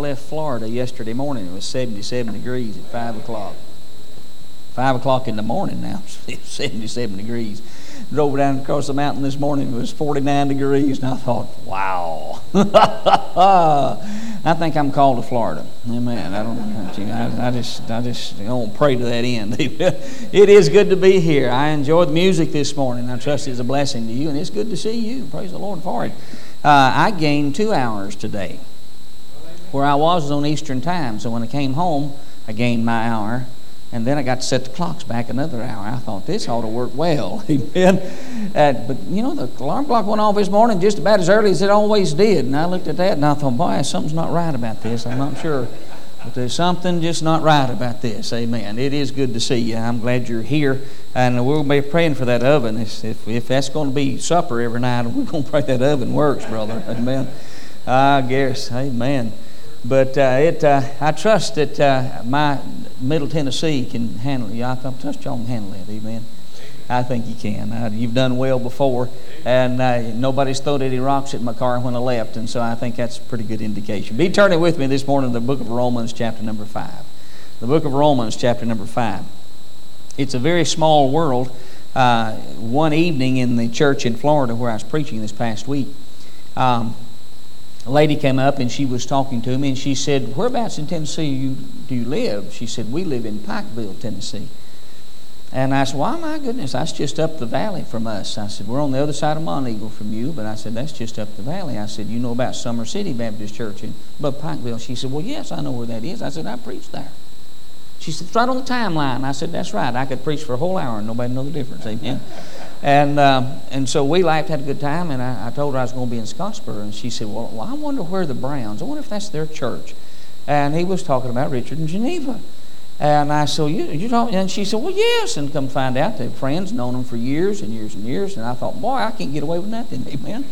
left Florida yesterday morning, it was 77 degrees at 5 o'clock. 5 o'clock in the morning now, 77 degrees. Drove down across the mountain this morning, it was 49 degrees, and I thought, wow. I think I'm called to Florida. Amen. I just don't pray to that end. It is good to be here. I enjoyed the music this morning. I trust it's a blessing to you, and it's good to see you. Praise the Lord for it. I gained 2 hours today. Where I was on Eastern time, so when I came home, I gained my hour. And then I got to set the clocks back another hour. I thought, this ought to work well. Amen. But, you know, the alarm clock went off this morning just about as early as it always did. And I looked at that and I thought, boy, something's not right about this. I'm not sure. But there's something just not right about this. Amen. It is good to see you. I'm glad you're here. And we'll be praying for that oven. If that's going to be supper every night, we're going to pray that oven works, brother. Amen. I guess. Amen. But I trust that my Middle Tennessee can handle it. I trust y'all can handle it. Amen. I think you can. You've done well before, and nobody's thrown any rocks at my car when I left, and so I think that's a pretty good indication. Be turning with me this morning to the book of Romans, chapter number 5. The book of Romans, chapter number 5. It's a very small world. One evening in the church in Florida where I was preaching this past week, a lady came up and she was talking to me and she said, whereabouts in Tennessee do you live? She said, we live in Pikeville, Tennessee. And I said, why, my goodness, that's just up the valley from us. I said, we're on the other side of Monteagle from you, but I said, that's just up the valley. I said, you know about Summer City Baptist Church above Pikeville? She said, well, yes, I know where that is. I said, I preached there. She said, it's right on the timeline. I said, that's right. I could preach for a whole hour and nobody know the difference. Amen. And so we laughed, had a good time, and I told her I was going to be in Scottsboro, and she said, well, I wonder where the Browns, I wonder if that's their church. And he was talking about Richard in Geneva. And I said, you talking? And she said, well, yes. And come find out they're friends, known them for years and years and years. And I thought, boy, I can't get away with nothing, amen.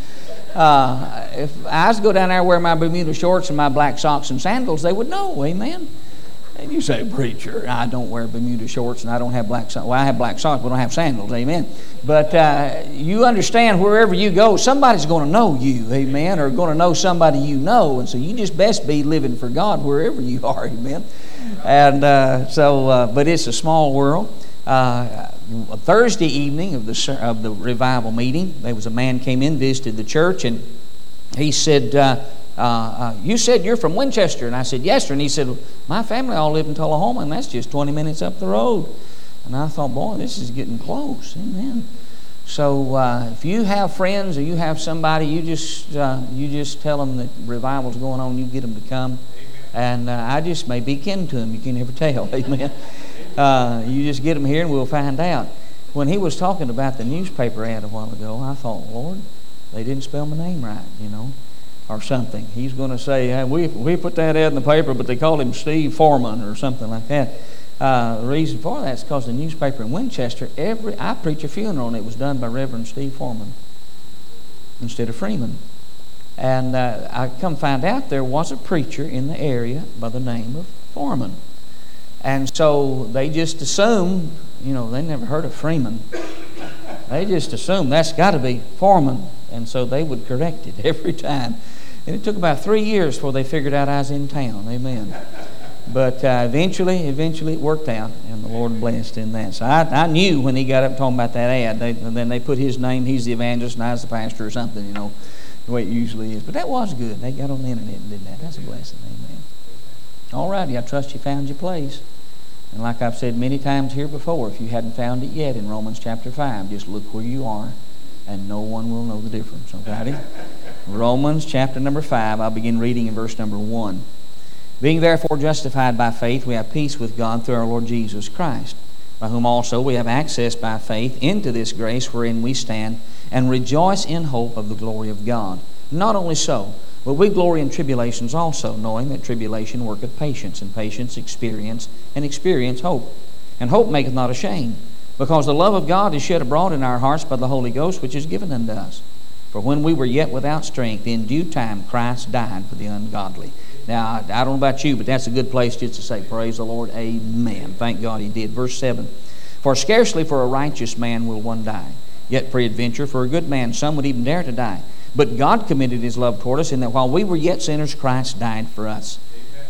If I was to go down there and wear my Bermuda shorts and my black socks and sandals, they would know, amen. And you say, preacher, I don't wear Bermuda shorts and I don't have black socks. Well, I have black socks, but I don't have sandals, amen. But you understand wherever you go, somebody's going to know you, amen, or going to know somebody you know. And so you just best be living for God wherever you are, amen. And but it's a small world. A Thursday evening of the revival meeting, there was a man came in, visited the church, and he said, you said you're from Winchester. And I said, yes, sir. And he said, my family all live in Tullahoma, and that's just 20 minutes up the road. And I thought, boy, this is getting close. Amen. So if you have friends or you have somebody, you just tell them that revival's going on, you get them to come. And I just may be kin to them. You can never tell. Amen. You just get them here and we'll find out. When he was talking about the newspaper ad a while ago, I thought, Lord, they didn't spell my name right, you know, or something. He's going to say, hey, we put that ad in the paper, but they called him Steve Foreman or something like that. The reason for that is because the newspaper in Winchester, I preach a funeral, and it was done by Reverend Steve Foreman instead of Freeman. And I come find out there was a preacher in the area by the name of Foreman. And so they just assumed, you know, they never heard of Freeman. They just assumed that's got to be Foreman. And so they would correct it every time. And it took about 3 years before they figured out I was in town. Amen. But eventually it worked out, and the Lord blessed in that. So I knew when he got up talking about that ad, and then they put his name, he's the evangelist, and I was the pastor or something, you know, the way it usually is. But that was good. They got on the internet and did that. That's a blessing. Amen. All righty, I trust you found your place. And like I've said many times here before, if you hadn't found it yet in Romans chapter 5, just look where you are, and no one will know the difference. Okay? Romans chapter number 5, I'll begin reading in verse number 1. Being therefore justified by faith, we have peace with God through our Lord Jesus Christ, by whom also we have access by faith into this grace wherein we stand, and rejoice in hope of the glory of God. Not only so, but we glory in tribulations also, knowing that tribulation worketh patience, and patience experience, and experience hope. And hope maketh not ashamed, because the love of God is shed abroad in our hearts by the Holy Ghost, which is given unto us. For when we were yet without strength, in due time Christ died for the ungodly. Now, I don't know about you, but that's a good place just to say, praise the Lord, amen. Thank God he did. Verse 7, for scarcely for a righteous man will one die, yet peradventure for a good man some would even dare to die. But God commended his love toward us, in that while we were yet sinners, Christ died for us.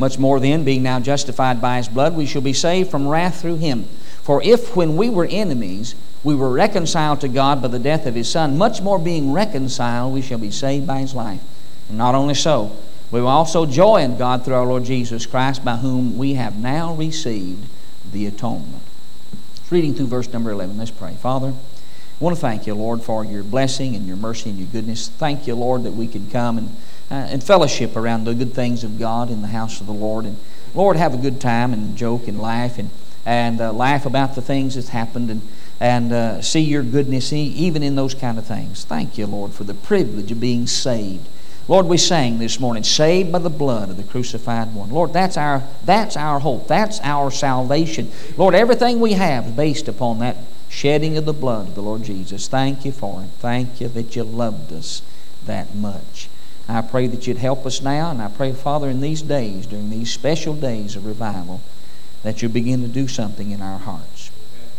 Much more then, being now justified by His blood, we shall be saved from wrath through Him. For if when we were enemies, we were reconciled to God by the death of His Son, much more being reconciled, we shall be saved by His life. And not only so, we will also joy in God through our Lord Jesus Christ, by whom we have now received the atonement. Reading through verse number 11, let's pray. Father, I want to thank You, Lord, for Your blessing and Your mercy and Your goodness. Thank You, Lord, that we can come and fellowship around the good things of God in the house of the Lord. And Lord, have a good time and joke and laugh and laugh about the things that's happened and see Your goodness even in those kind of things. Thank You, Lord, for the privilege of being saved. Lord, we sang this morning, saved by the blood of the crucified one. Lord, that's our hope. That's our salvation. Lord, everything we have is based upon that shedding of the blood of the Lord Jesus. Thank You for it. Thank You that You loved us that much. I pray that You'd help us now, and I pray, Father, in these days, during these special days of revival, that You'll begin to do something in our hearts.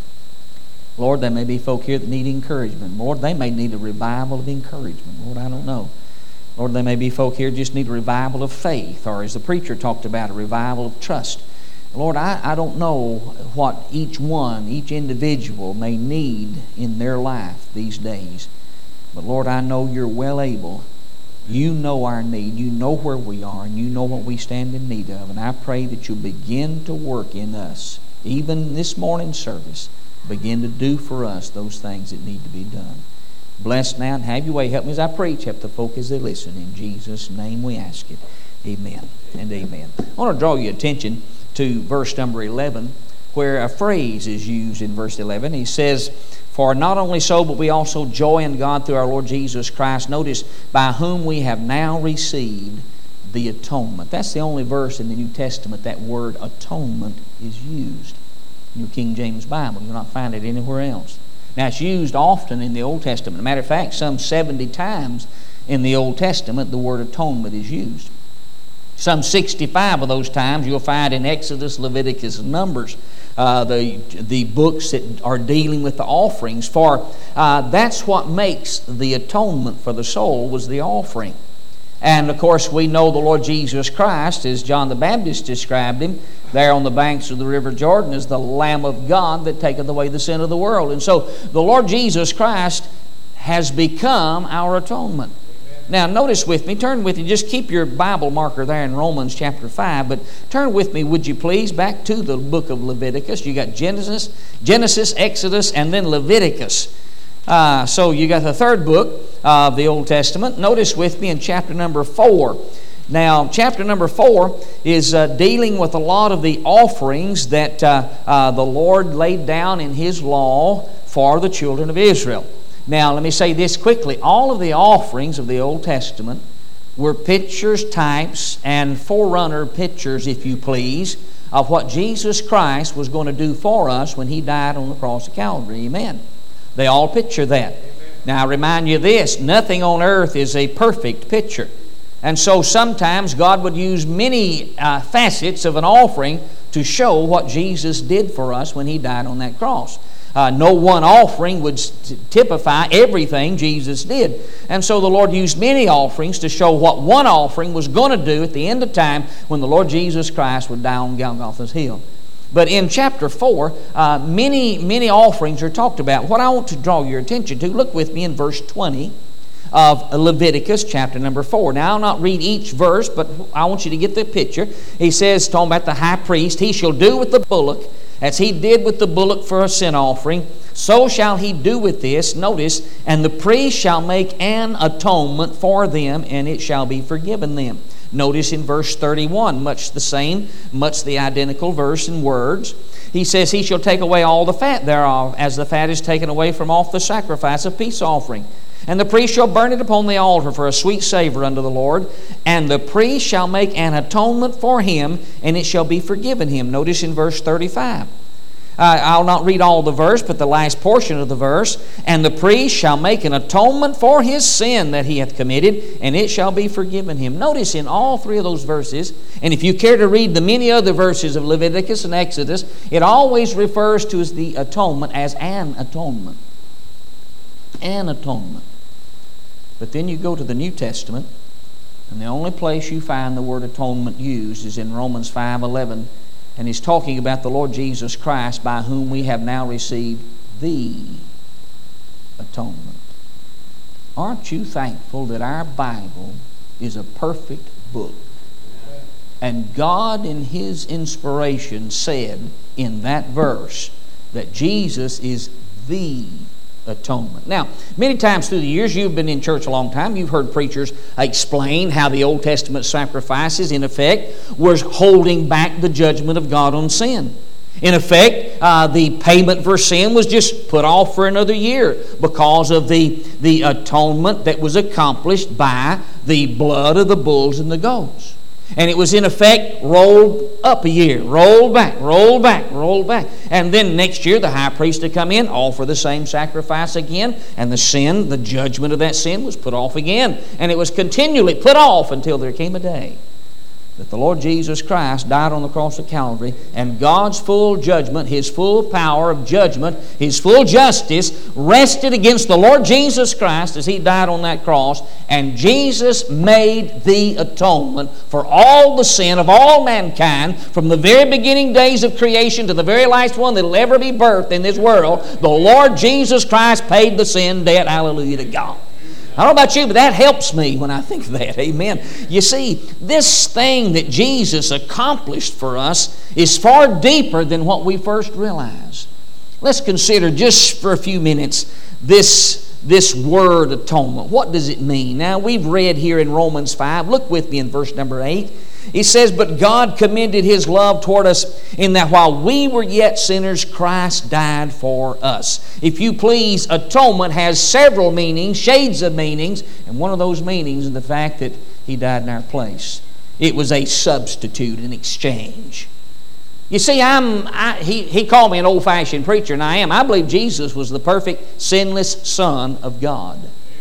Lord, there may be folk here that need encouragement. Lord, they may need a revival of encouragement. Lord, I don't know. Lord, there may be folk here just need a revival of faith, or as the preacher talked about, a revival of trust. Lord, I don't know what each individual may need in their life these days. But Lord, I know You're well able. You know our need. You know where we are, and You know what we stand in need of. And I pray that You'll begin to work in us, even this morning's service. Begin to do for us those things that need to be done. Bless now and have Your way. Help me as I preach. Help the folk as they listen. In Jesus' name we ask it. Amen and amen. I want to draw your attention to verse number 11, where a phrase is used in verse 11. He says, for not only so, but we also joy in God through our Lord Jesus Christ. Notice, by whom we have now received the atonement. That's the only verse in the New Testament that word atonement is used. In your King James Bible, you'll not find it anywhere else. Now, it's used often in the Old Testament. As a matter of fact, some 70 times in the Old Testament, the word atonement is used. Some 65 of those times you'll find in Exodus, Leviticus, and Numbers, the books that are dealing with the offerings. For that's what makes the atonement for the soul, was the offering. And of course, we know the Lord Jesus Christ, as John the Baptist described Him, there on the banks of the river Jordan, as the Lamb of God that taketh away the sin of the world. And so the Lord Jesus Christ has become our atonement. Now notice with me, turn with me, just keep your Bible marker there in Romans chapter 5, but turn with me, would you please, back to the book of Leviticus. You got Genesis, Exodus, and then Leviticus. So you got the third book of the Old Testament. Notice with me in chapter number 4. Now, chapter number 4 is dealing with a lot of the offerings that the Lord laid down in His law for the children of Israel. Now, let me say this quickly. All of the offerings of the Old Testament were pictures, types, and forerunner pictures, if you please, of what Jesus Christ was going to do for us when He died on the cross of Calvary. Amen. They all picture that. Now, I remind you this, nothing on earth is a perfect picture. And so sometimes God would use many facets of an offering to show what Jesus did for us when He died on that cross. No one offering would typify everything Jesus did. And so the Lord used many offerings to show what one offering was going to do at the end of time when the Lord Jesus Christ would die on Golgotha's hill. But in chapter 4, many offerings are talked about. What I want to draw your attention to, look with me in verse 20 of Leviticus chapter number 4. Now, I'll not read each verse, but I want you to get the picture. He says, talking about the high priest, he shall do with the bullock, as he did with the bullock for a sin offering, so shall he do with this. Notice, and the priest shall make an atonement for them, and it shall be forgiven them. Notice in verse 31, much the same, much the identical verse in words. He says, he shall take away all the fat thereof, as the fat is taken away from off the sacrifice of peace offering. And the priest shall burn it upon the altar for a sweet savor unto the Lord. And the priest shall make an atonement for him, and it shall be forgiven him. Notice in verse 35. I'll not read all the verse, but the last portion of the verse. And the priest shall make an atonement for his sin that he hath committed, and it shall be forgiven him. Notice in all three of those verses, and if you care to read the many other verses of Leviticus and Exodus, it always refers to the atonement as an atonement. An atonement. But then you go to the New Testament, And the only place you find the word atonement used is in Romans 5:11. And he's talking about the Lord Jesus Christ, by whom we have now received the atonement. Aren't you thankful that our Bible is a perfect book? And God in His inspiration said in that verse that Jesus is the atonement. Now, many times through the years, you've been in church a long time, you've heard preachers explain how the Old Testament sacrifices, in effect, was holding back the judgment of God on sin. In effect, the payment for sin was just put off for another year because of the atonement that was accomplished by the blood of the bulls and the goats. And it was in effect rolled up a year, rolled back, rolled back, rolled back. And then next year the high priest would come in, offer the same sacrifice again, and the sin, the judgment of that sin was put off again. And it was continually put off until there came a day that the Lord Jesus Christ died on the cross of Calvary, and God's full judgment, His full power of judgment, His full justice rested against the Lord Jesus Christ as He died on that cross, and Jesus made the atonement for all the sin of all mankind from the very beginning days of creation to the very last one that will ever be birthed in this world. The Lord Jesus Christ paid the sin debt. Hallelujah to God. I don't know about you, but that helps me when I think of that. Amen. You see, this thing that Jesus accomplished for us is far deeper than what we first realize. Let's consider just for a few minutes this word atonement. What does it mean? Now, we've read here in Romans 5. Look with me in verse number 8. He says, "But God commended His love toward us in that while we were yet sinners, Christ died for us." If you please, atonement has several meanings, shades of meanings, and one of those meanings is the fact that He died in our place. It was a substitute, an exchange. You see, he called me an old-fashioned preacher, and I am. I believe Jesus was the perfect, sinless Son of God.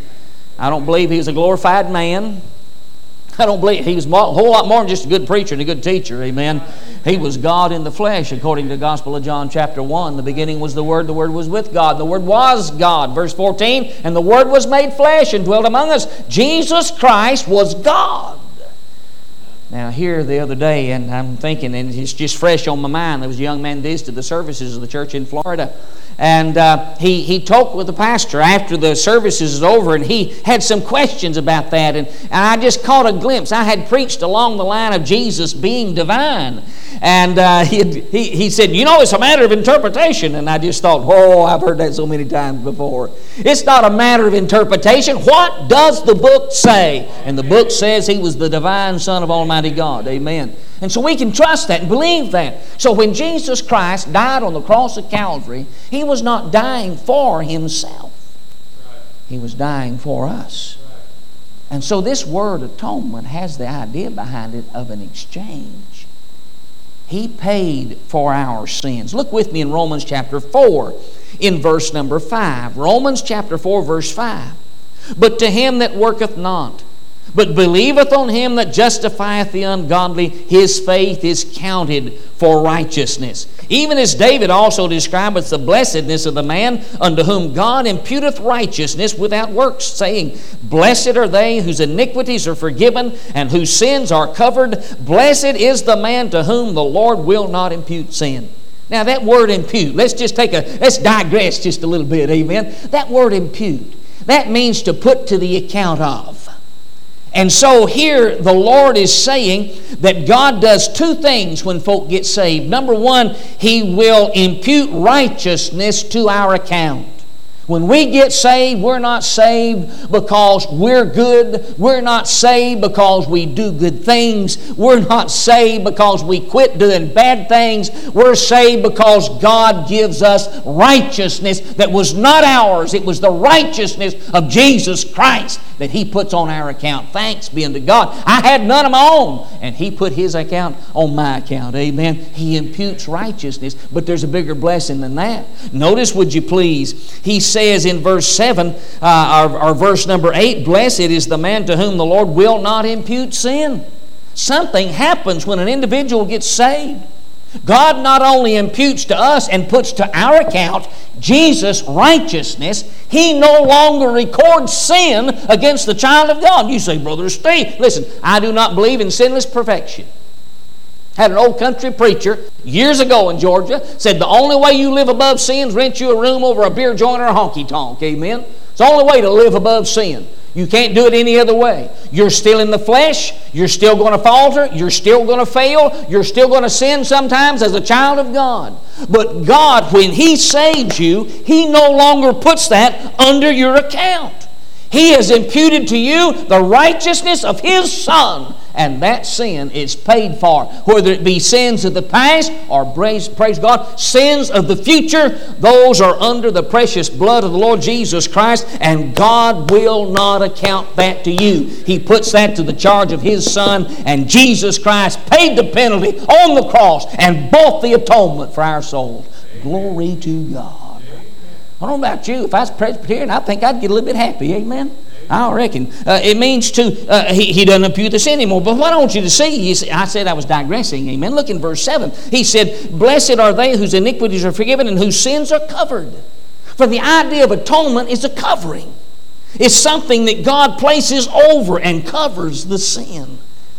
I don't believe He was a glorified man. I don't believe He was a whole lot more than just a good preacher and a good teacher. Amen. He was God in the flesh, according to the Gospel of John chapter 1. The beginning was the Word was with God, the Word was God. Verse 14, "And the Word was made flesh and dwelt among us." Jesus Christ was God. Now, here the other day, and I'm thinking, and it's just fresh on my mind, there was a young man visited the services of the church in Florida. And he talked with the pastor after the services was over, and he had some questions about that. And I just caught a glimpse. I had preached along the line of Jesus being divine. And he said, "You know, it's a matter of interpretation." And I just thought, whoa, I've heard that so many times before. It's not a matter of interpretation. What does the book say? And the book says He was the divine Son of Almighty God. Amen. And so we can trust that and believe that. So when Jesus Christ died on the cross of Calvary, He was not dying for Himself. He was dying for us. And so this word atonement has the idea behind it of an exchange. He paid for our sins. Look with me in Romans chapter 4 in verse number 5. Romans chapter 4 verse 5. "But to him that worketh not, but believeth on Him that justifieth the ungodly, his faith is counted for righteousness. Even as David also describeth the blessedness of the man unto whom God imputeth righteousness without works, saying, Blessed are they whose iniquities are forgiven and whose sins are covered. Blessed is the man to whom the Lord will not impute sin." Now that word impute, let's digress just a little bit, amen. That word impute, that means to put to the account of. And so here the Lord is saying that God does two things when folk get saved. Number one, He will impute righteousness to our account. When we get saved, we're not saved because we're good. We're not saved because we do good things. We're not saved because we quit doing bad things. We're saved because God gives us righteousness that was not ours. It was the righteousness of Jesus Christ that He puts on our account. Thanks be unto God. I had none of my own, and He put His account on my account. Amen. He imputes righteousness, but there's a bigger blessing than that. Notice, would you please, He says in verse 7, or verse number 8, "Blessed is the man to whom the Lord will not impute sin." Something happens when an individual gets saved. God not only imputes to us and puts to our account Jesus' righteousness, He no longer records sin against the child of God. You say, Brother Steve, listen, I do not believe in sinless perfection. Had an old country preacher years ago in Georgia said the only way you live above sin is rent you a room over a beer joint or a honky-tonk. Amen? It's the only way to live above sin. You can't do it any other way. You're still in the flesh. You're still going to falter. You're still going to fail. You're still going to sin sometimes as a child of God. But God, when He saves you, He no longer puts that under your account. He has imputed to you the righteousness of His Son, and that sin is paid for. Whether it be sins of the past or, praise God, sins of the future, those are under the precious blood of the Lord Jesus Christ, and God will not account that to you. He puts that to the charge of His Son, and Jesus Christ paid the penalty on the cross and bought the atonement for our souls. Glory to God. I don't know about you. If I was Presbyterian, I think I'd get a little bit happy. Amen? I reckon. It means He doesn't impute the sin anymore. But what I want you to see, I said I was digressing. Amen? Look in verse 7. He said, Blessed are they whose iniquities are forgiven and whose sins are covered. For the idea of atonement is a covering. It's something that God places over and covers the sin.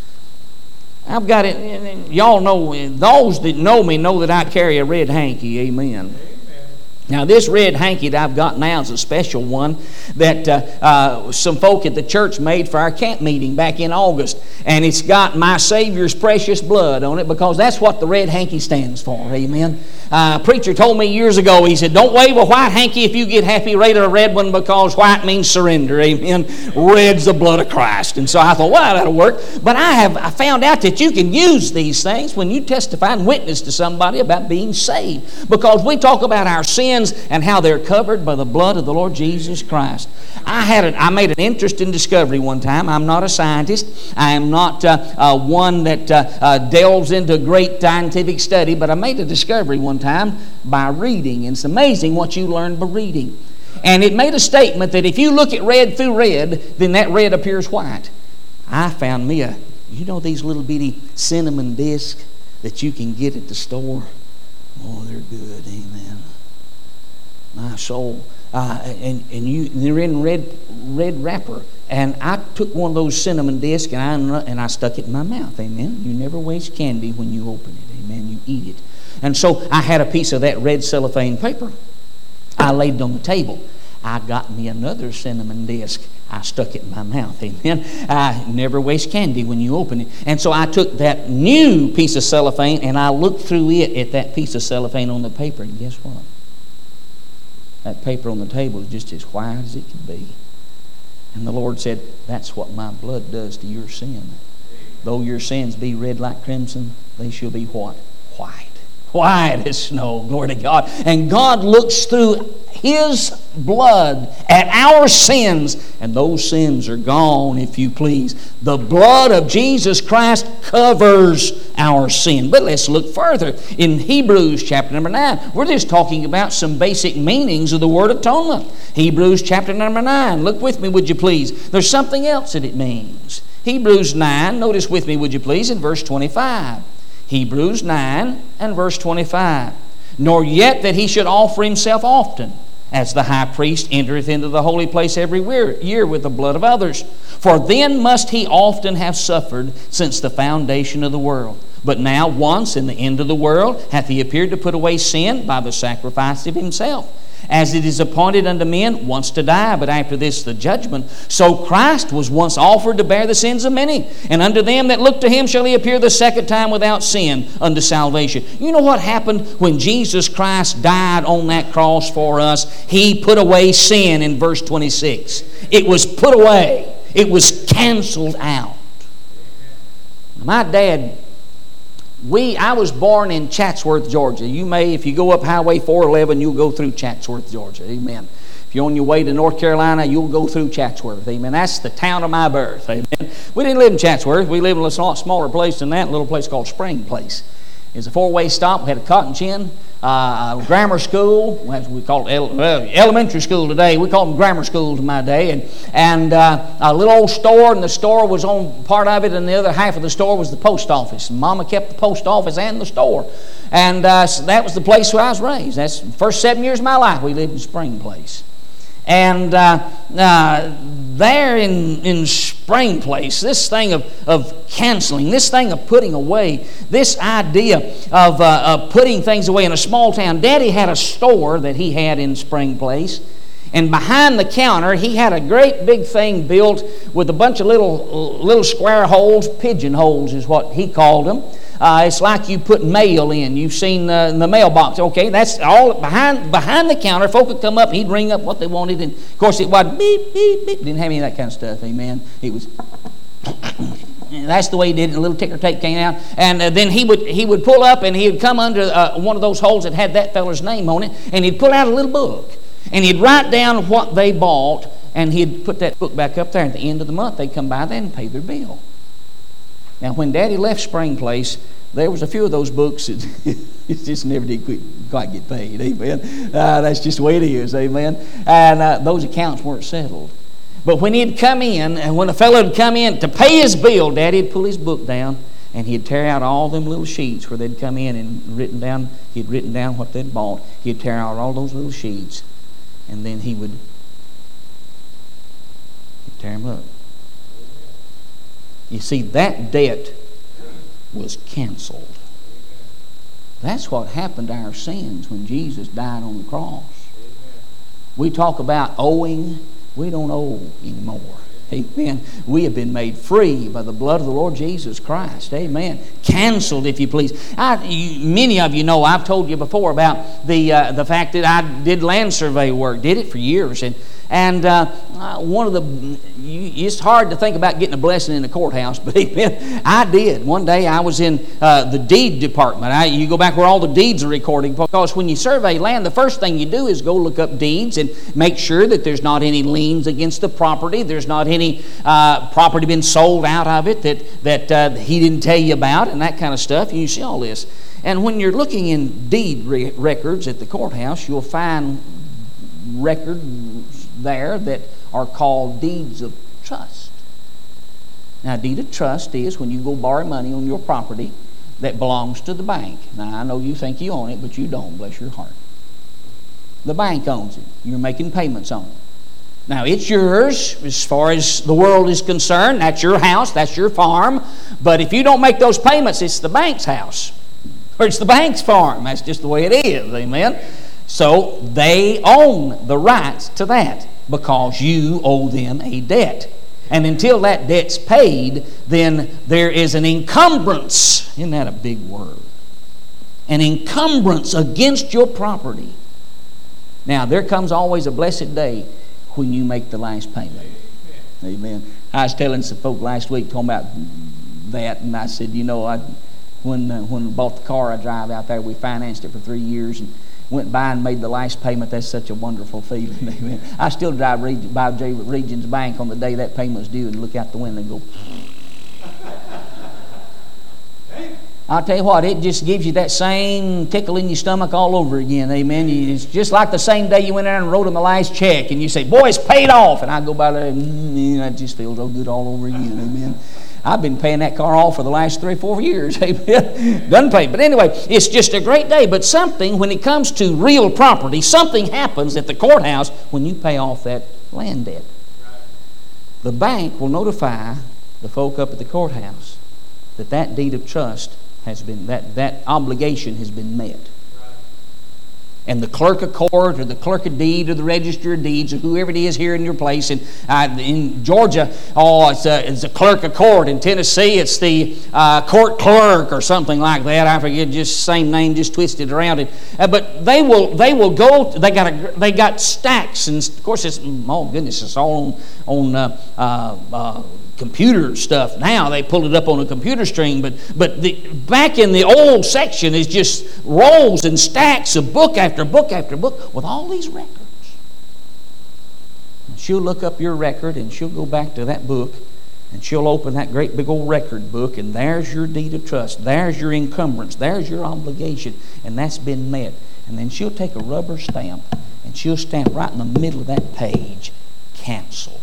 I've got it. Y'all know, those that know me know that I carry a red hanky. Amen. Now, this red hanky that I've got now is a special one that some folk at the church made for our camp meeting back in August. And it's got my Savior's precious blood on it because that's what the red hanky stands for. Amen. A preacher told me years ago, he said, don't wave a white hanky if you get happy. Wave a red one because white means surrender. Amen. Red's the blood of Christ. And so I thought, well, that'll work. But I found out that you can use these things when you testify and witness to somebody about being saved. Because we talk about our sins and how they're covered by the blood of the Lord Jesus Christ. I made an interesting discovery one time. I'm not a scientist. I am not one that delves into great scientific study, but I made a discovery one time by reading. And it's amazing what you learn by reading. And it made a statement that if you look at red through red, then that red appears white. I found me these little bitty cinnamon discs that you can get at the store? Oh, they're good. Amen. My soul. And they're in red wrapper. And I took one of those cinnamon discs and I stuck it in my mouth. Amen. You never waste candy when you open it. Amen. You eat it. And so I had a piece of that red cellophane paper. I laid it on the table. I got me another cinnamon disc. I stuck it in my mouth. Amen. I never waste candy when you open it. And so I took that new piece of cellophane and I looked through it at that piece of cellophane on the paper. And guess what? That paper on the table is just as white as it could be. And the Lord said, that's what my blood does to your sin. Though your sins be red like crimson, they shall be what? White. White as snow. Glory to God. And God looks through His blood at our sins, and those sins are gone, if you please. The blood of Jesus Christ covers our sin. But let's look further. In Hebrews chapter number 9, we're just talking about some basic meanings of the word atonement. Hebrews chapter number 9. Look with me, would you please? There's something else that it means. Hebrews 9, notice with me, would you please, in verse 25. Hebrews 9 and verse 25. Nor yet that he should offer himself often, as the high priest entereth into the holy place every year with the blood of others. For then must he often have suffered since the foundation of the world. But now once in the end of the world hath he appeared to put away sin by the sacrifice of himself. As it is appointed unto men once to die, but after this the judgment. So Christ was once offered to bear the sins of many. And unto them that look to Him shall He appear the second time without sin unto salvation. You know what happened when Jesus Christ died on that cross for us? He put away sin in verse 26. It was put away. It was canceled out. My dad... I was born in Chatsworth, Georgia. You may, if you go up Highway 411, you'll go through Chatsworth, Georgia. Amen. If you're on your way to North Carolina, you'll go through Chatsworth. Amen. That's the town of my birth. Amen. We didn't live in Chatsworth. We lived in a lot smaller place than that, a little place called Spring Place. It was a four-way stop. We had a cotton gin, grammar school, as we call it, elementary school today. We call them grammar schools in my day. And a little old store, and the store was on part of it, and the other half of the store was the post office. And Mama kept the post office and the store. And so that was the place where I was raised. That's the first 7 years of my life we lived in Spring Place. And there in Spring Place, this thing of canceling, this thing of putting away, this idea of putting things away in a small town. Daddy had a store that he had in Spring Place. And behind the counter, he had a great big thing built with a bunch of little square holes, pigeon holes is what he called them. It's like you put mail in. You've seen the mailbox. Okay, that's all behind the counter. Folk would come up, he'd ring up what they wanted, and of course it was beep, beep, beep. Didn't have any of that kind of stuff, amen. It was, and that's the way he did it. A little ticker tape came out, and then he would pull up, and he'd come under one of those holes that had that feller's name on it, and he'd pull out a little book, and he'd write down what they bought, and he'd put that book back up there. At the end of the month, they'd come by there and pay their bill. Now, when Daddy left Spring Place, there was a few of those books that it just never did quite get paid, amen. That's just the way it is, amen. And those accounts weren't settled. But when he'd come in, and when a fellow would come in to pay his bill, Daddy'd pull his book down, and he'd tear out all them little sheets where they'd come in and he'd written down what they'd bought. He'd tear out all those little sheets, and then he'd tear them up. You see, that debt was canceled. That's what happened to our sins when Jesus died on the cross. We talk about owing. We don't owe anymore. Amen. We have been made free by the blood of the Lord Jesus Christ. Amen. Canceled, if you please. Many of you know, I've told you before about the fact that I did land survey work. Did it for years. And one of it's hard to think about getting a blessing in the courthouse, but amen, I did. One day I was in the deed department. You go back where all the deeds are recorded, because when you survey land, the first thing you do is go look up deeds and make sure that there's not any liens against the property. There's not any property been sold out of it that he didn't tell you about, and that kind of stuff. And you see all this. And when you're looking in deed records at the courthouse, you'll find records there that are called deeds of trust. Now, a deed of trust is when you go borrow money on your property that belongs to the bank. Now, I know you think you own it, but you don't, bless your heart. The bank owns it. You're making payments on it. Now, it's yours as far as the world is concerned. That's your house. That's your farm. But if you don't make those payments, it's the bank's house. Or it's the bank's farm. That's just the way it is. Amen? So they own the rights to that because you owe them a debt. And until that debt's paid, then there is an encumbrance. Isn't that a big word? An encumbrance against your property. Now, there comes always a blessed day when you make the last payment. Amen. I was telling some folk last week talking about that, and I said, when I bought the car I drive out there, we financed it for 3 years and went by and made the last payment. That's such a wonderful feeling. Amen. I still drive by Regions Bank on the day that payment was due and look out the window and go. I'll tell you what, it just gives you that same tickle in your stomach all over again. Amen. It's just like the same day you went out and wrote them the last check and you say, boy, it's paid off. And I go by there and it just feels so good all over again. Amen. I've been paying that car off for the last 3 or 4 years. Amen. Done paid. But anyway, it's just a great day. But something, when it comes to real property, something happens at the courthouse when you pay off that land debt. The bank will notify the folk up at the courthouse that deed of trust has been, that obligation has been met. And the clerk of court or the clerk of deed or the register of deeds or whoever it is here in your place. And in Georgia, it's a clerk of court. In Tennessee, it's the court clerk or something like that. I forget, just same name, just twisted around it. But they will go. They got stacks, and of course it's it's all on computer stuff now. They pull it up on a computer screen, but back in the old section is just rolls and stacks of book after book after book with all these records. And she'll look up your record and she'll go back to that book And she'll open that great big old record book, and there's your deed of trust. There's your encumbrance. There's your obligation. And that's been met. And then she'll take a rubber stamp, and she'll stamp right in the middle of that page, cancel.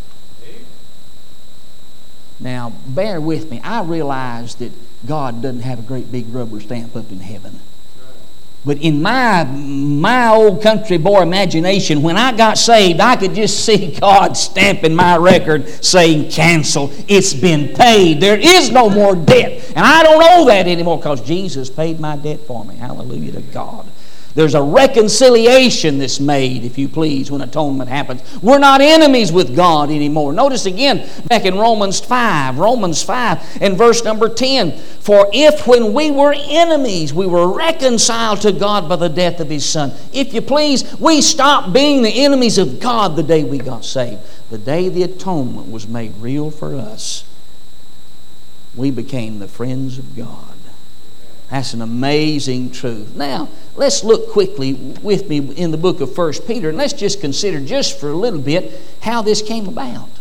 Now, bear with me. I realize that God doesn't have a great big rubber stamp up in heaven. But in my old country boy imagination, when I got saved, I could just see God stamping my record saying, cancel. It's been paid. There is no more debt. And I don't owe that anymore because Jesus paid my debt for me. Hallelujah to God. There's a reconciliation that's made, if you please, when atonement happens. We're not enemies with God anymore. Notice again, back in Romans 5 and verse number 10. For if when we were enemies, we were reconciled to God by the death of His Son. If you please, we stopped being the enemies of God the day we got saved. The day the atonement was made real for us, we became the friends of God. That's an amazing truth. Now, let's look quickly with me in the book of 1 Peter, and let's just consider just for a little bit how this came about.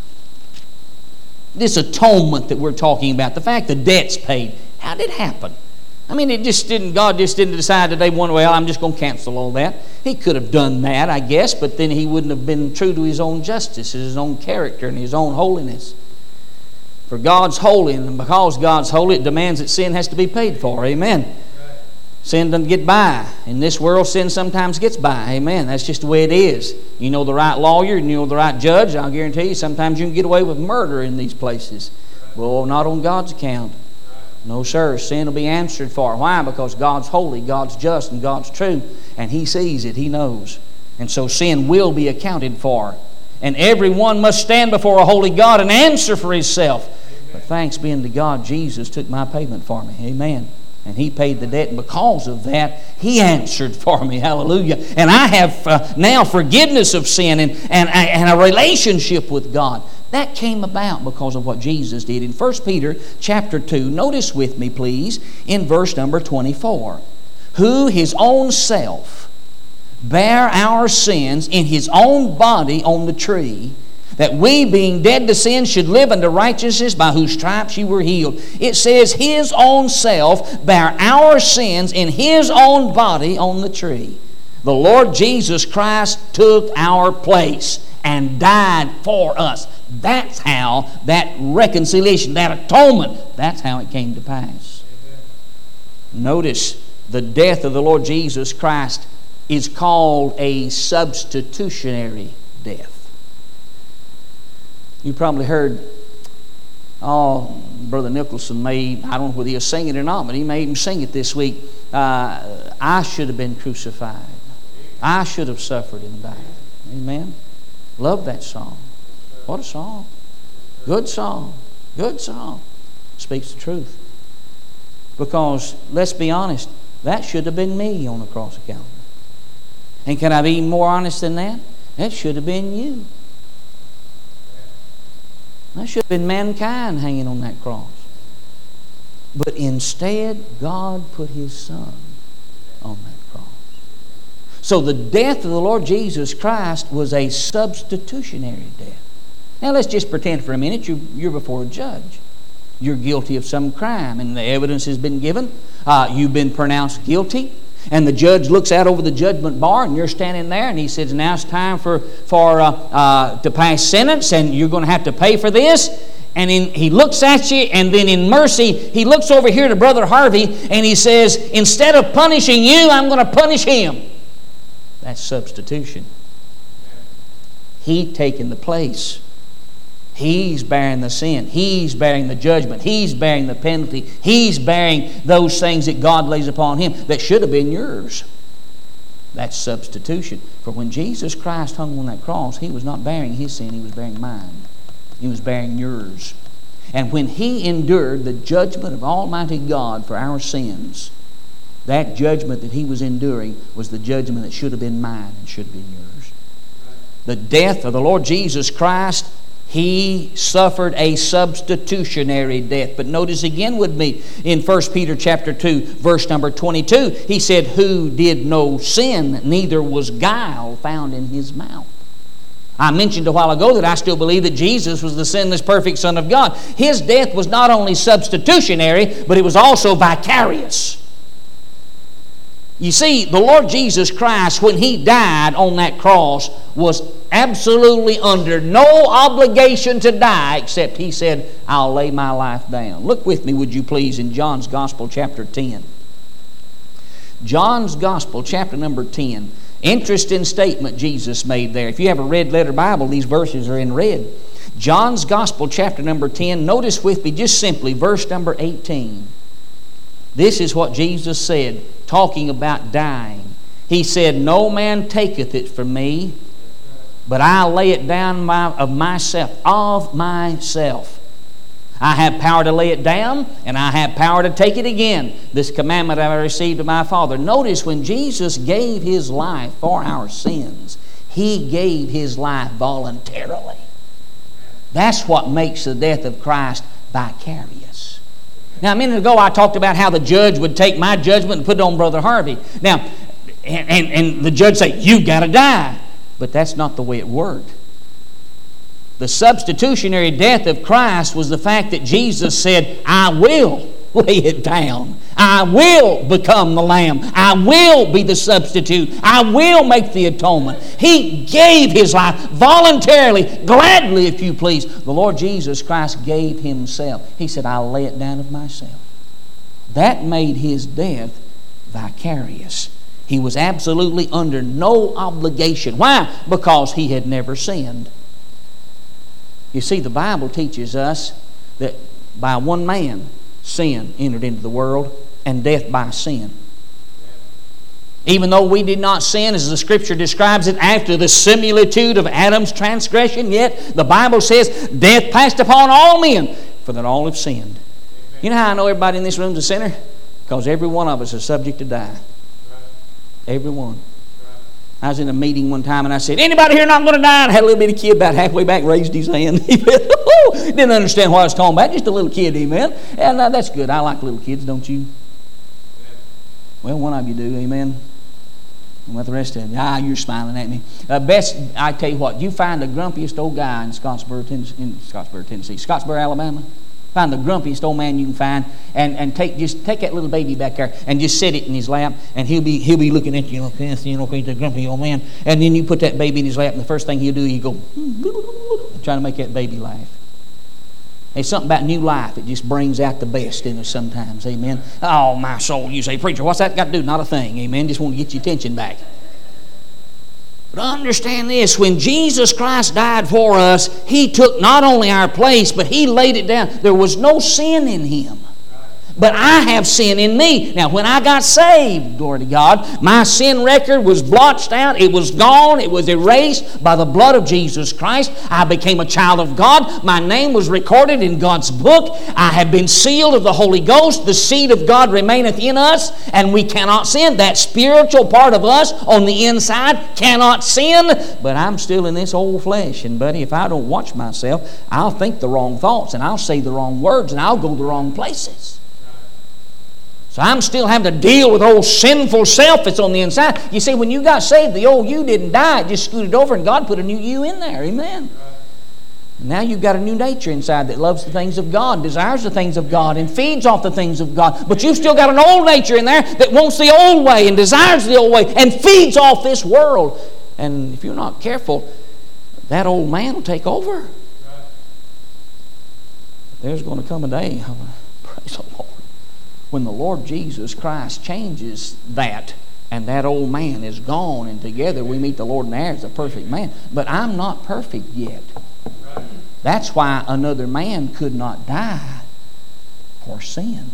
This atonement that we're talking about, the fact the debt's paid, how did it happen? I mean, God just didn't decide today one way, I'm just going to cancel all that. He could have done that, I guess, but then He wouldn't have been true to His own justice, His own character, and His own holiness. For God's holy, and because God's holy, it demands that sin has to be paid for. Amen. Right. Sin doesn't get by. In this world, sin sometimes gets by. Amen. That's just the way it is. You know the right lawyer, and you know the right judge, I'll guarantee you sometimes you can get away with murder in these places. Well, not on God's account. No, sir. Sin will be answered for. Why? Because God's holy, God's just, and God's true. And He sees it. He knows. And so sin will be accounted for. And everyone must stand before a holy God and answer for himself. But thanks be unto God, Jesus took my payment for me. Amen. And He paid the debt, and because of that, He answered for me. Hallelujah. And I have now forgiveness of sin and a relationship with God. That came about because of what Jesus did. In 1 Peter chapter 2, notice with me, please, in verse number 24. Who His own self bare our sins in His own body on the tree, that we, being dead to sin, should live unto righteousness, by whose stripes you were healed. It says His own self bare our sins in His own body on the tree. The Lord Jesus Christ took our place and died for us. That's how that reconciliation, that atonement, that's how it came to pass. Amen. Notice the death of the Lord Jesus Christ is called a substitutionary death. You probably heard, Brother Nicholson I don't know whether he'll sing it or not, but he may even sing it this week. I should have been crucified. I should have suffered and died. Amen. Love that song. What a song. Good song. Good song. Speaks the truth. Because, let's be honest, that should have been me on the cross of Calvary. And can I be more honest than that? That should have been you. That should have been mankind hanging on that cross. But instead, God put His Son on that cross. So the death of the Lord Jesus Christ was a substitutionary death. Now let's just pretend for a minute you're before a judge. You're guilty of some crime, and the evidence has been given. You've been pronounced guilty. And the judge looks out over the judgment bar, and you're standing there, and he says, now it's time to pass sentence, and you're going to have to pay for this. And he looks at you, and then in mercy, he looks over here to Brother Harvey, and he says, instead of punishing you, I'm going to punish him. That's substitution. He taking the place. He's bearing the sin. He's bearing the judgment. He's bearing the penalty. He's bearing those things that God lays upon Him that should have been yours. That's substitution. For when Jesus Christ hung on that cross, He was not bearing His sin, He was bearing mine. He was bearing yours. And when He endured the judgment of Almighty God for our sins, that judgment that He was enduring was the judgment that should have been mine and should have been yours. The death of the Lord Jesus Christ, He suffered a substitutionary death. But notice again with me in 1 Peter chapter 2, verse number 22, he said, who did no sin, neither was guile found in His mouth. I mentioned a while ago that I still believe that Jesus was the sinless, perfect Son of God. His death was not only substitutionary, but it was also vicarious. You see, the Lord Jesus Christ, when He died on that cross, was absolutely under no obligation to die, except He said, I'll lay my life down. Look with me, would you please, in John's Gospel, chapter 10. John's Gospel, chapter number 10. Interesting statement Jesus made there. If you have a red letter Bible, these verses are in red. John's Gospel, chapter number 10. Notice with me just simply verse number 18. This is what Jesus said, talking about dying. He said, no man taketh it from me, but I lay it down of myself. I have power to lay it down, and I have power to take it again. This commandment I received of my Father. Notice when Jesus gave His life for our sins, He gave His life voluntarily. That's what makes the death of Christ vicarious. Now, a minute ago I talked about how the judge would take my judgment and put it on Brother Harvey. Now, and the judge say, you've got to die. But that's not the way it worked. The substitutionary death of Christ was the fact that Jesus said, I will lay it down. I will become the Lamb. I will be the substitute. I will make the atonement. He gave His life voluntarily, gladly, if you please. The Lord Jesus Christ gave Himself. He said, I'll lay it down of myself. That made His death vicarious. He was absolutely under no obligation. Why? Because He had never sinned. You see, the Bible teaches us that by one man, sin entered into the world, and death by sin. Even though we did not sin, as the Scripture describes it, after the similitude of Adam's transgression, yet the Bible says, death passed upon all men, for that all have sinned. You know how I know everybody in this room is a sinner? Because every one of us is subject to die. Every one. I was in a meeting one time and I said, anybody here not going to die? And I had a little bitty kid about halfway back raised his hand. He didn't understand what I was talking about. Just a little kid, amen. And that's good. I like little kids, don't you? Well, one of you do, amen. And with the rest of them, you're smiling at me. Best, I tell you what, you find the grumpiest old guy in Scottsboro, Alabama. Find the grumpiest old man you can find, and take that little baby back there and just sit it in his lap, and he'll be looking at you like this, he's a grumpy old man. And then you put that baby in his lap, and the first thing he'll do, he'll go trying to make that baby laugh. There's something about new life. It just brings out the best in us sometimes, amen. Oh, my soul, you say, preacher, what's that got to do? Not a thing, amen. Just want to get your attention back. But understand this, when Jesus Christ died for us, He took not only our place, but He laid it down. There was no sin in Him. But I have sin in me. Now, when I got saved, glory to God, my sin record was blotched out. It was gone. It was erased by the blood of Jesus Christ. I became a child of God. My name was recorded in God's book. I have been sealed of the Holy Ghost. The seed of God remaineth in us, and we cannot sin. That spiritual part of us on the inside cannot sin, but I'm still in this old flesh. And, buddy, if I don't watch myself, I'll think the wrong thoughts, and I'll say the wrong words, and I'll go the wrong places. So I'm still having to deal with old sinful self that's on the inside. You see, when you got saved, the old you didn't die. It just scooted over and God put a new you in there. Amen. And now you've got a new nature inside that loves the things of God, desires the things of God, and feeds off the things of God. But you've still got an old nature in there that wants the old way and desires the old way and feeds off this world. And if you're not careful, that old man will take over. There's going to come a day, praise the Lord, when the Lord Jesus Christ changes that, and that old man is gone, and together we meet the Lord in the air as a perfect man. But I'm not perfect yet. That's why another man could not die for sin.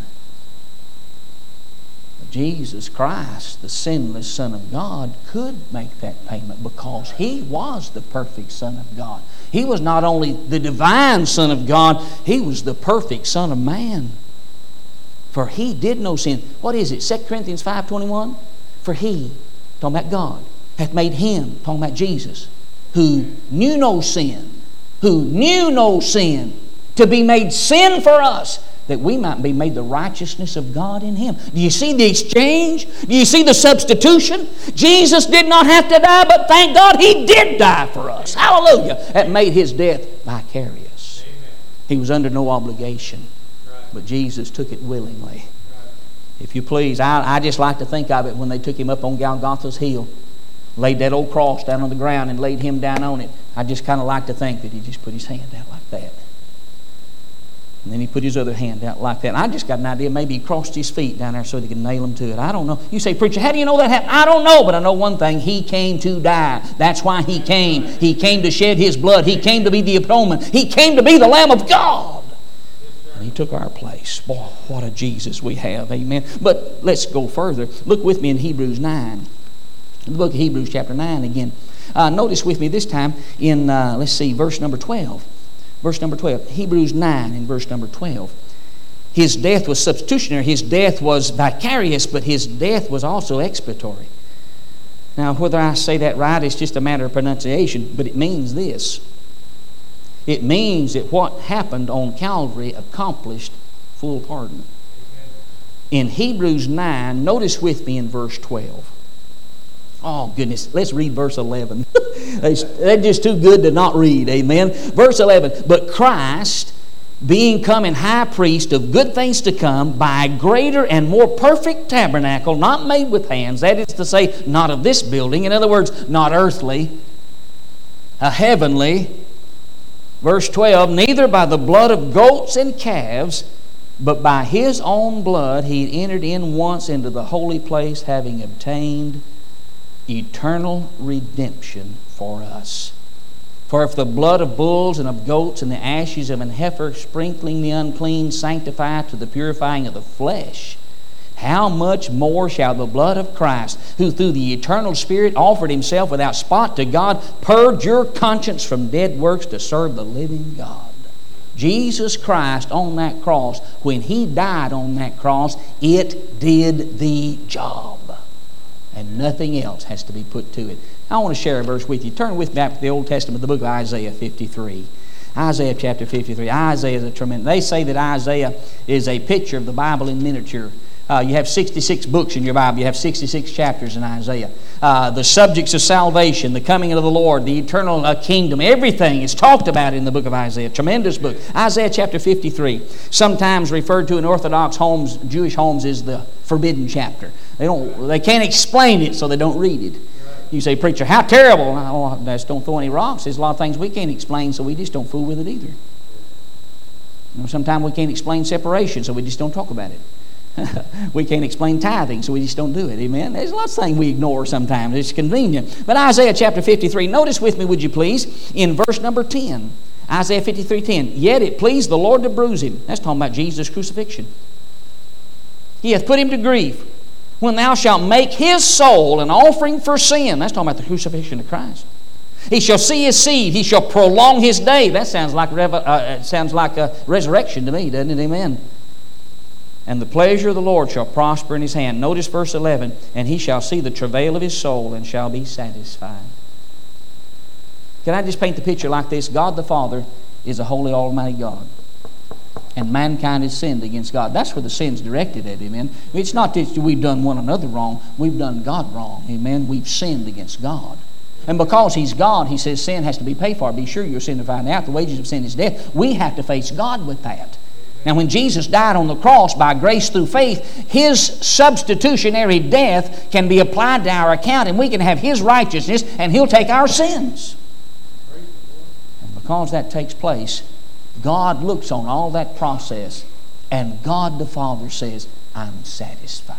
But Jesus Christ, the sinless Son of God, could make that payment because He was the perfect Son of God. He was not only the divine Son of God, He was the perfect Son of man. For He did no sin. What is it? 2 Corinthians 5:21? For He, talking about God, hath made Him, talking about Jesus, who knew no sin, to be made sin for us, that we might be made the righteousness of God in Him. Do you see the exchange? Do you see the substitution? Jesus did not have to die, but thank God He did die for us. Hallelujah. That made His death vicarious. He was under no obligation, but Jesus took it willingly. If you please, I just like to think of it when they took Him up on Golgotha's hill, laid that old cross down on the ground and laid Him down on it. I just kind of like to think that He just put His hand out like that. And then He put His other hand out like that. And I just got an idea, maybe He crossed His feet down there so they could nail Him to it. I don't know. You say, preacher, how do you know that happened? I don't know, but I know one thing. He came to die. That's why He came. He came to shed His blood. He came to be the atonement. He came to be the Lamb of God. And He took our place. Boy, what a Jesus we have. Amen. But let's go further. Look with me in Hebrews 9. The book of Hebrews chapter 9 again. Notice with me this time in, let's see, verse number 12. Verse number 12. Hebrews 9 in verse number 12. His death was substitutionary. His death was vicarious, but His death was also expiatory. Now, whether I say that right, it's just a matter of pronunciation, but it means this. It means that what happened on Calvary accomplished full pardon. In Hebrews 9, notice with me in verse 12. Oh, goodness. Let's read verse 11. They're just too good to not read. Amen. Verse 11. But Christ, being come in high priest of good things to come, by a greater and more perfect tabernacle, not made with hands, that is to say, not of this building. In other words, not earthly, a heavenly. Verse 12. Neither by the blood of goats and calves, but by His own blood He entered in once into the holy place, having obtained eternal redemption for us. For if the blood of bulls and of goats and the ashes of an heifer sprinkling the unclean sanctify to the purifying of the flesh, how much more shall the blood of Christ, who through the eternal Spirit offered Himself without spot to God, purge your conscience from dead works to serve the living God? Jesus Christ on that cross, when He died on that cross, it did the job. And nothing else has to be put to it. I want to share a verse with you. Turn with me back to the Old Testament, the book of Isaiah 53. Isaiah chapter 53. Isaiah is a tremendous. They say that Isaiah is a picture of the Bible in miniature. You have 66 books in your Bible. You have 66 chapters in Isaiah. The subjects of salvation, the coming of the Lord, the eternal kingdom, everything is talked about in the book of Isaiah. Tremendous book. Isaiah chapter 53, sometimes referred to in Orthodox homes, Jewish homes, as the forbidden chapter. They can't explain it, so they don't read it. You say, preacher, how terrible. Oh, just don't throw any rocks. There's a lot of things we can't explain, so we just don't fool with it either. Sometimes we can't explain separation, so we just don't talk about it. We can't explain tithing, so we just don't do it. Amen? There's lots of things we ignore sometimes. It's convenient. But Isaiah chapter 53, notice with me, would you please, in verse number 10. Isaiah 53:10. Yet it pleased the Lord to bruise Him. That's talking about Jesus' crucifixion. He hath put Him to grief. When thou shalt make His soul an offering for sin. That's talking about the crucifixion of Christ. He shall see His seed. He shall prolong His day. That sounds like a resurrection to me, doesn't it? Amen. And the pleasure of the Lord shall prosper in His hand. Notice verse 11. And He shall see the travail of His soul and shall be satisfied. Can I just paint the picture like this? God the Father is a holy, almighty God. And mankind has sinned against God. That's where the sin's directed at. Amen. It's not that we've done one another wrong. We've done God wrong. Amen. We've sinned against God. And because He's God, He says sin has to be paid for. Be sure you're sin to find out. The wages of sin is death. We have to face God with that. Now, when Jesus died on the cross by grace through faith, His substitutionary death can be applied to our account, and we can have His righteousness, and He'll take our sins. And because that takes place, God looks on all that process, and God the Father says, I'm satisfied.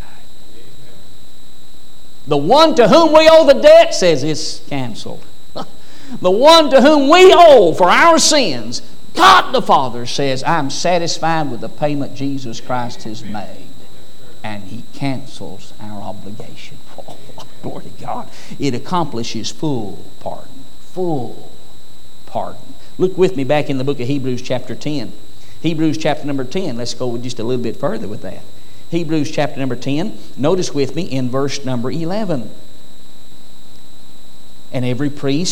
The one to whom we owe the debt says it's canceled. The one to whom we owe for our sins, God the Father says, I'm satisfied with the payment Jesus Christ has made. And He cancels our obligation. Oh, glory to God. It accomplishes full pardon. Full pardon. Look with me back in the book of Hebrews chapter 10. Hebrews chapter number 10. Let's go just a little bit further with that. Hebrews chapter number 10. Notice with me in verse number 11. And every priest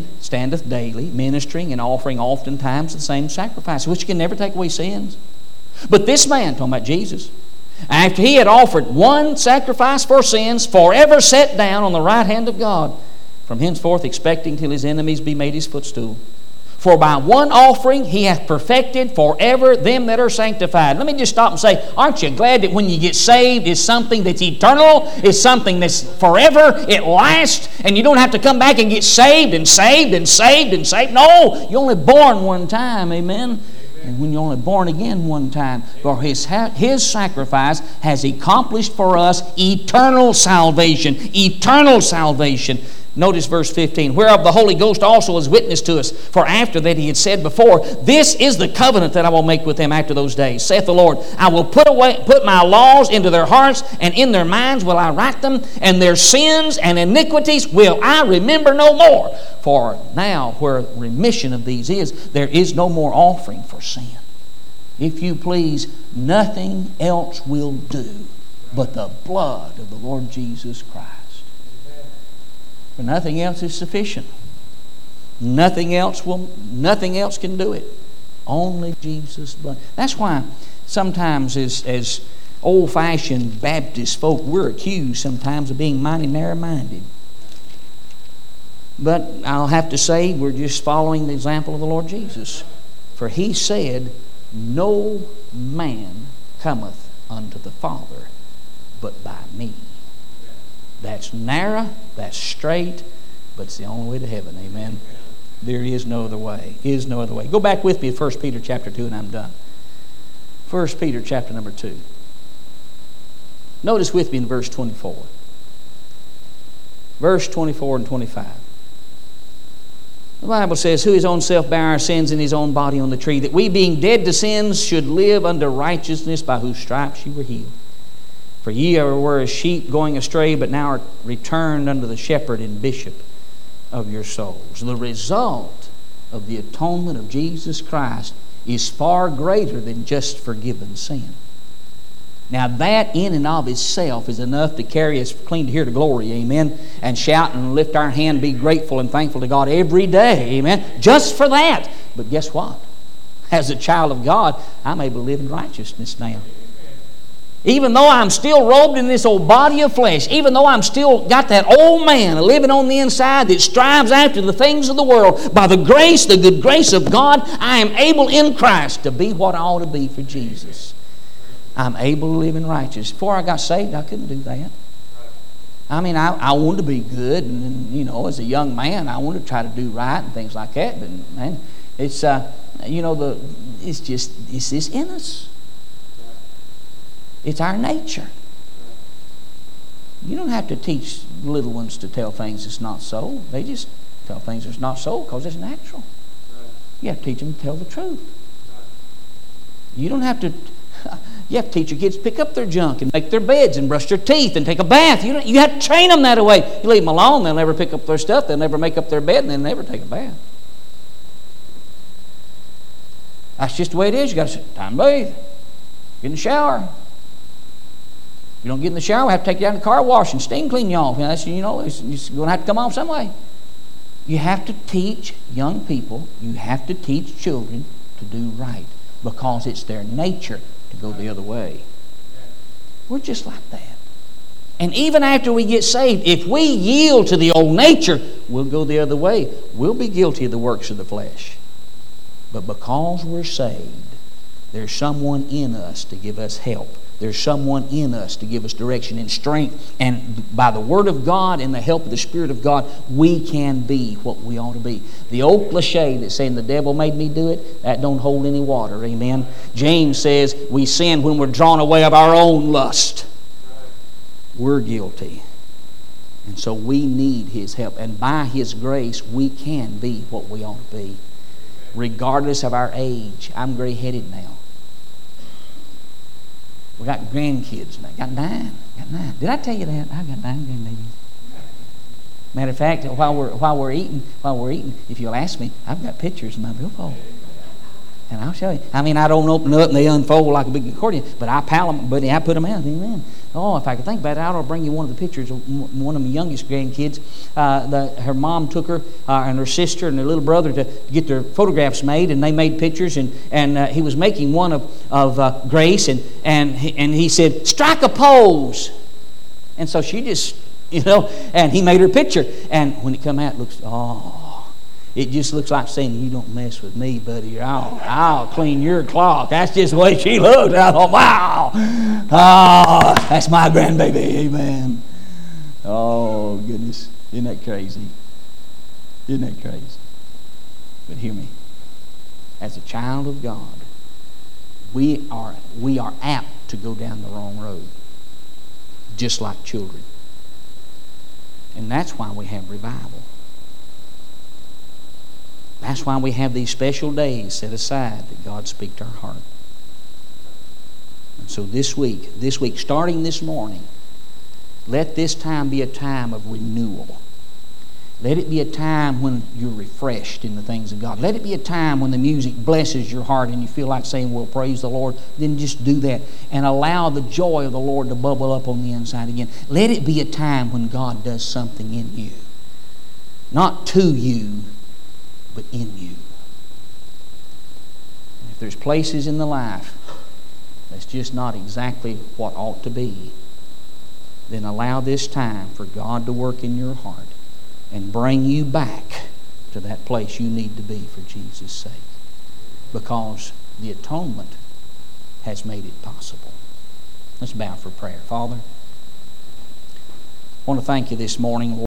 standeth daily, ministering and offering oftentimes the same sacrifice, which can never take away sins, But this man, talking about Jesus, after he had offered one sacrifice for sins, forever sat down on the right hand of God, from henceforth expecting till his enemies be made his footstool. For by one offering he hath perfected forever them that are sanctified. Let me just stop and say, aren't you glad that when you get saved, it's something that's eternal, it's something that's forever, it lasts, and you don't have to come back and get saved and saved and saved and saved. No, you're only born one time, amen? And when you're only born again one time, for His sacrifice has accomplished for us eternal salvation. Eternal salvation. Notice verse 15. Whereof the Holy Ghost also is witness to us. For after that He had said before, This is the covenant that I will make with them after those days, saith the Lord. I will put my laws into their hearts, and in their minds will I write them, and their sins and iniquities will I remember no more. For now where remission of these is, there is no more offering for sin. If you please, nothing else will do but the blood of the Lord Jesus Christ. For nothing else is sufficient. Nothing else can do it. Only Jesus' blood. That's why sometimes as old-fashioned Baptist folk, we're accused sometimes of being mighty narrow-minded. But I'll have to say we're just following the example of the Lord Jesus. For He said, No man cometh unto the Father but by me. That's narrow, that's straight, but it's the only way to heaven, amen? There is no other way. Is no other way. Go back with me to 1 Peter chapter 2 and I'm done. 1 Peter chapter number 2. Notice with me in verse 24. Verse 24 and 25. The Bible says, Who his own self bare our sins in his own body on the tree, that we being dead to sins should live unto righteousness, by whose stripes ye were healed. For ye were as sheep going astray, but now are returned unto the shepherd and bishop of your souls. The result of the atonement of Jesus Christ is far greater than just forgiven sin. Now that in and of itself is enough to carry us clean to here to glory, amen, and shout and lift our hand, be grateful and thankful to God every day, amen, just for that. But guess what? As a child of God, I'm able to live in righteousness now. Even though I'm still robed in this old body of flesh, even though I'm still got that old man living on the inside that strives after the things of the world, by the grace, the good grace of God, I am able in Christ to be what I ought to be for Jesus. I'm able to live in righteousness. Before I got saved, I couldn't do that. I mean, I wanted to be good, and you know, as a young man, I wanted to try to do right and things like that. But man, it's it's just in us. It's our nature. You don't have to teach little ones to tell things that's not so. They just tell things that's not so because it's natural. You have to teach them to tell the truth. You don't have to. You have to teach your kids to pick up their junk and make their beds and brush their teeth and take a bath. You have to train them that way. You leave them alone, they'll never pick up their stuff, they'll never make up their bed, and they'll never take a bath. That's just the way it is. You got to say, time to bathe. Get in the shower. If you don't get in the shower, we have to take you out in the car wash and steam clean you off. It's going to have to come off some way. You have to teach young people, you have to teach children to do right because it's their nature to go the other way. We're just like that. And even after we get saved, if we yield to the old nature, we'll go the other way. We'll be guilty of the works of the flesh. But because we're saved, there's someone in us to give us help. There's someone in us to give us direction and strength. And by the Word of God and the help of the Spirit of God, we can be what we ought to be. The old cliche that's saying the devil made me do it, that don't hold any water. Amen. James says we sin when we're drawn away of our own lust. We're guilty. And so we need His help. And by His grace, we can be what we ought to be. Regardless of our age. I'm gray-headed now. We got grandkids now. Got nine. Did I tell you that? I've got 9 grandbabies. Matter of fact, while we're eating, if you'll ask me, I've got pictures in my billfold. And I'll show you. I mean, I don't open up and they unfold like a big accordion, but I pal them, buddy. I put them out. Amen. Oh, if I could think about it, I ought to bring you one of the pictures of one of my youngest grandkids. Her mom took her and her sister and her little brother to get their photographs made, and they made pictures. And he was making one of Grace, and he said, "Strike a pose." And so she just, and he made her picture. And when it come out, it looks, it just looks like saying, "You don't mess with me, buddy, or I'll clean your clock." That's just the way she looked. I thought, wow, that's my grandbaby, amen. Oh, goodness. Isn't that crazy? Isn't that crazy? But hear me. As a child of God, we are apt to go down the wrong road, just like children. And that's why we have revival. That's why we have these special days set aside that God speak to our heart. And so this week, starting this morning, let this time be a time of renewal. Let it be a time when you're refreshed in the things of God. Let it be a time when the music blesses your heart and you feel like saying, "Well, praise the Lord." Then just do that and allow the joy of the Lord to bubble up on the inside again. Let it be a time when God does something in you. Not to you, but in you. And if there's places in the life that's just not exactly what ought to be, then allow this time for God to work in your heart and bring you back to that place you need to be for Jesus' sake. Because the atonement has made it possible. Let's bow for prayer. Father, I want to thank you this morning, Lord.